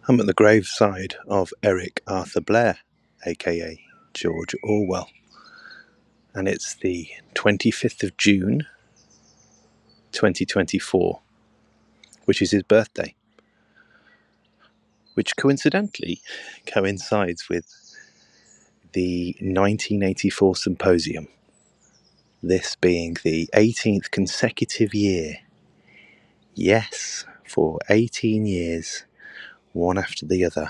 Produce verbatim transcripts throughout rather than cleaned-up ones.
I'm at the graveside of Eric Arthur Blair, aka George Orwell, and it's the twenty-fifth of June twenty twenty-four, which is his birthday, which coincidentally coincides with the nineteen eighty-four symposium, this being the eighteenth consecutive year. Yes, for eighteen years, one after the other,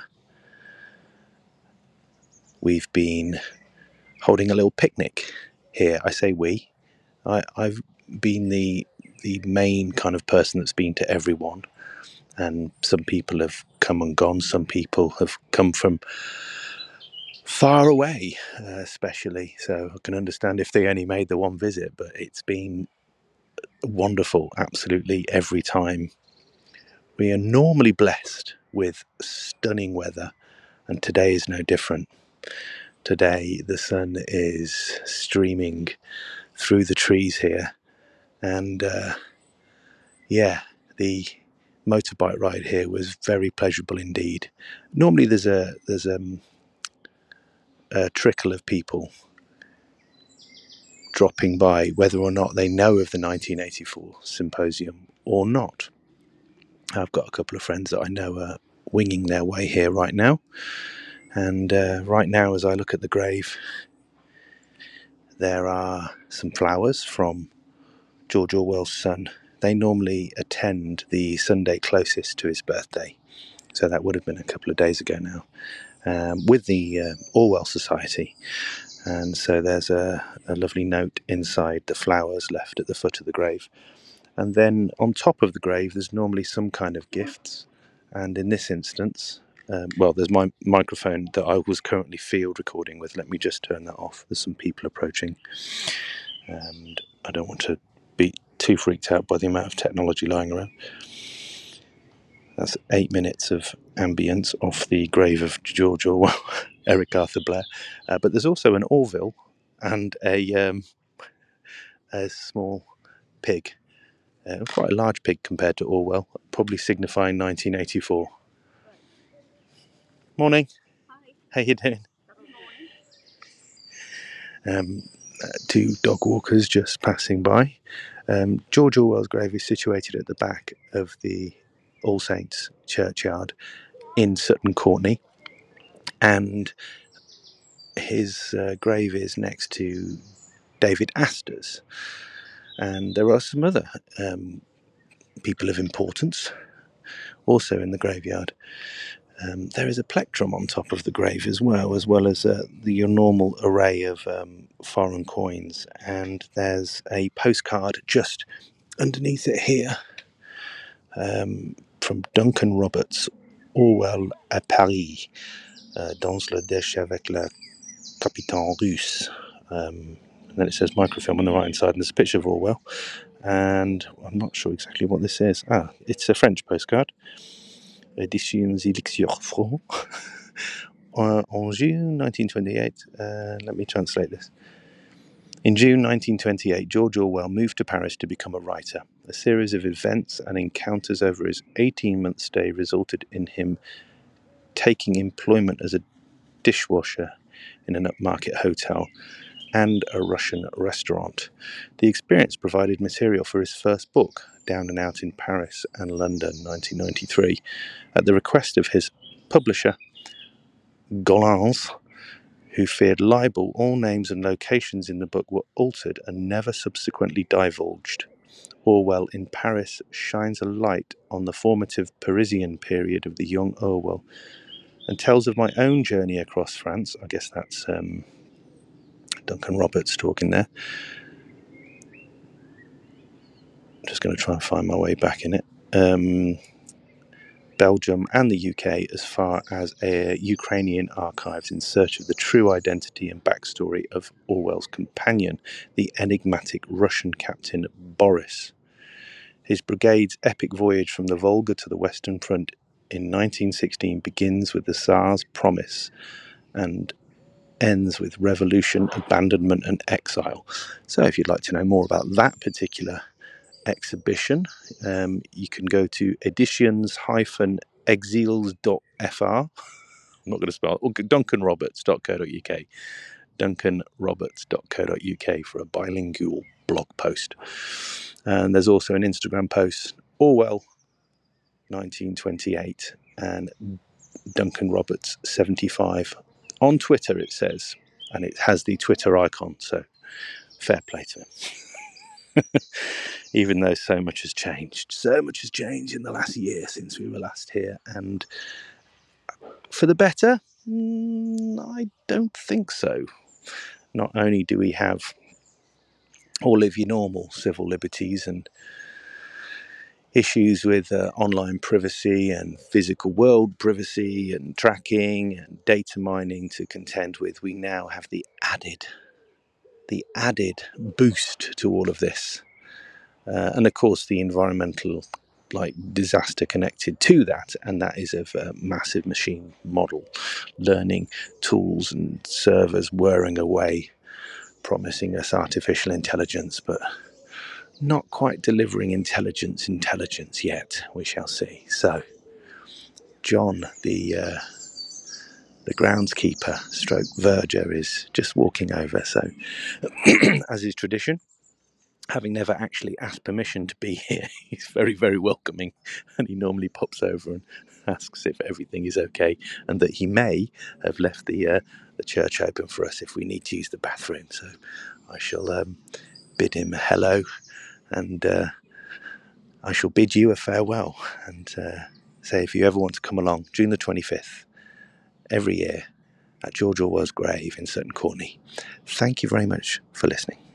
we've been holding a little picnic here. I say we. I, I've been the the main kind of person that's been to everyone, and some people have come and gone. Some people have come from far away, uh, especially. So I can understand if they only made the one visit, but it's been wonderful, absolutely every time. We are normally blessed with stunning weather, and today is no different. Today the sun is streaming through the trees here, and uh, yeah, the motorbike ride here was very pleasurable indeed. Normally there's a there's um, a trickle of people dropping by, whether or not they know of the nineteen eighty-four symposium or not. I've got a couple of friends that I know are winging their way here right now, and uh, right now as I look at the grave, there are some flowers from George Orwell's son. They normally attend the Sunday closest to his birthday, so that would have been a couple of days ago now, um, with the uh, Orwell Society. And so there's a, a lovely note inside the flowers left at the foot of the grave. And then on top of the grave, there's normally some kind of gifts. And in this instance, um, well, there's my microphone that I was currently field recording with. Let me just turn that off. There's some people approaching. And I don't want to be too freaked out by the amount of technology lying around. That's eight minutes of ambience off the grave of George Orwell, Eric Arthur Blair. Uh, but there's also an Orville and a um, a small pig, uh, quite a large pig compared to Orwell, probably signifying nineteen eighty-four. Morning. Hi. How you doing? Um, uh, two dog walkers just passing by. Um, George Orwell's grave is situated at the back of the All Saints churchyard in Sutton Courtenay, and his uh, grave is next to David Astor's, and there are some other um, people of importance also in the graveyard. Um, there is a plectrum on top of the grave as well, as well as uh, the, your normal array of um, foreign coins, and there's a postcard just underneath it here um, from Duncan Roberts, Orwell à Paris, uh, dans le déchet avec le capitaine russe. Um, and then it says microfilm on the right hand side, and there's a picture of Orwell. And I'm not sure exactly what this is. Ah, it's a French postcard. Editions Elixir Franc. uh, en June nineteen twenty-eight. Uh, let me translate this. In June nineteen twenty-eight, George Orwell moved to Paris to become a writer. A series of events and encounters over his eighteen-month stay resulted in him taking employment as a dishwasher in an upmarket hotel and a Russian restaurant. The experience provided material for his first book, Down and Out in Paris and London, nineteen ninety-three. At the request of his publisher, Gollancz, who feared libel, all names and locations in the book were altered and never subsequently divulged. Orwell in Paris shines a light on the formative Parisian period of the young Orwell and tells of my own journey across France. I guess that's um, Duncan Roberts talking there. I'm just going to try and find my way back in it. Um, Belgium and the U K, as far as uh, Ukrainian archives in search of the true identity and backstory of Orwell's companion, the enigmatic Russian captain Boris. His brigade's epic voyage from the Volga to the Western Front in nineteen sixteen begins with the Tsar's promise and ends with revolution, abandonment and exile. So if you'd like to know more about that particular exhibition, um, you can go to editions exiles dot f r. I'm not going to spell it. Or duncan roberts dot co dot u k. duncan roberts dot co dot u k for a bilingual blog post. And there's also an Instagram post, Orwell nineteen twenty-eight and Duncan Roberts seventy-five. On Twitter it says, and it has the Twitter icon, so fair play to him. Even though so much has changed. So much has changed in the last year since we were last here. And for the better? Mm, I don't think so. Not only do we have all of your normal civil liberties and issues with uh, online privacy and physical world privacy and tracking and data mining to contend with, we now have the added, the added boost to all of this. Uh, and of course the environmental like disaster connected to that, and that is of a massive machine model learning tools and servers whirring away, promising us artificial intelligence, but not quite delivering intelligence intelligence yet. We shall see. So John, the uh, the groundskeeper stroke verger, is just walking over, so as is tradition, having never actually asked permission to be here, he's very, very welcoming, and he normally pops over and asks if everything is okay, and that he may have left the uh, the church open for us if we need to use the bathroom. So I shall um, bid him a hello, and uh, I shall bid you a farewell, and uh, say if you ever want to come along, June the twenty-fifth, every year, at George Orwell's grave in Sutton Courtenay. Thank you very much for listening.